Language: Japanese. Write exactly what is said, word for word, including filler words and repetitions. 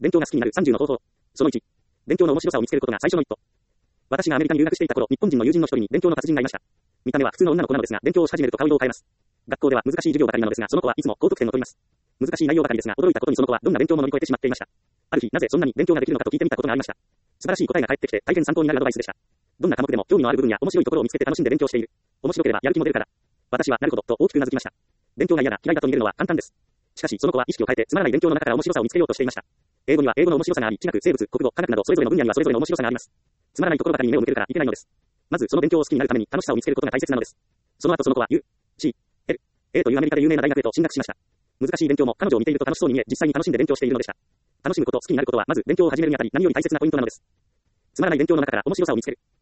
勉強が好きになるさんじゅうの方法。そのいち。勉強の面白さを見つけることが最初の一歩。私がアメリカに留学していた頃、日本人の友人の一人に勉強の達人がいました。見た目は普通の女の子なのですが、勉強をし始めると顔色を変えます。学校では難しい授業ばかりなのですが、その子はいつも高得点を取ります。難しい内容ばかりですが、驚いたことにその子はどんな勉強も乗り越えてしまっていました。ある日、なぜそんなに勉強ができるのかと聞いてみたことがありました。素晴らしい答えが返ってきて、大変参考になるアドバイスでした。どんな科目でも興味のある部分や面白いところを見つけて楽しんで勉強している。面白ければやる気も出るから。私はなるほどと大きく頷きました。勉強が嫌だ、嫌いだと見るのは簡単です。しかし、その子は意識を変えてつまらない勉強の中から面白さを見つけようとしていました。英語には英語の面白さがあり、地学、生物、国語、科学などそれぞれの分野にはそれぞれの面白さがあります。つまらないところばかりに目を向けるからいけないのです。まずその勉強を好きになるために楽しさを見つけることが大切なのです。その後その子は U、C、L、A というアメリカで有名な大学へと進学しました。難しい勉強も彼女を見ていると楽しそうに見え、実際に楽しんで勉強しているのでした。楽しむこと、好きになることはまず勉強を始めるにあたり何より大切なポイントなのです。つまらない勉強の中から面白さを見つける。